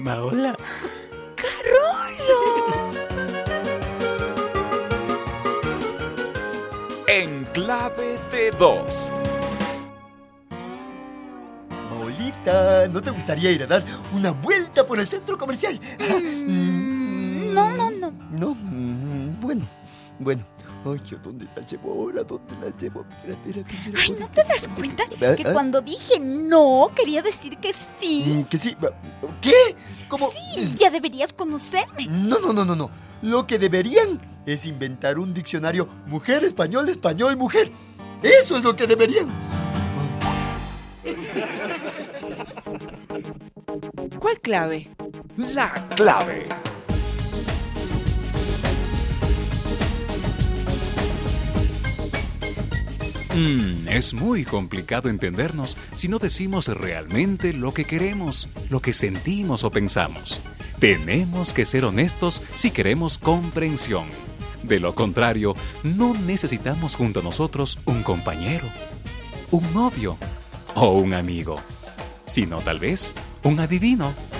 Amaola. ¡Carolo! En clave de dos. Maolita, ¿no te gustaría ir a dar una vuelta por el centro comercial? No. No, bueno. Ay, ¿yo dónde la llevo ahora? ¿Dónde la llevo? Mira, Ay, ¿no te das cuenta que cuando dije no, quería decir que sí? Que sí. ¿Qué? ¿Cómo? Sí, ya deberías conocerme. No. Lo que deberían es inventar un diccionario mujer-español, español-mujer. Eso es lo que deberían. ¿Cuál clave? La clave. Es muy complicado entendernos si no decimos realmente lo que queremos, lo que sentimos o pensamos. Tenemos que ser honestos si queremos comprensión. De lo contrario, no necesitamos junto a nosotros un compañero, un novio o un amigo, sino tal vez un adivino.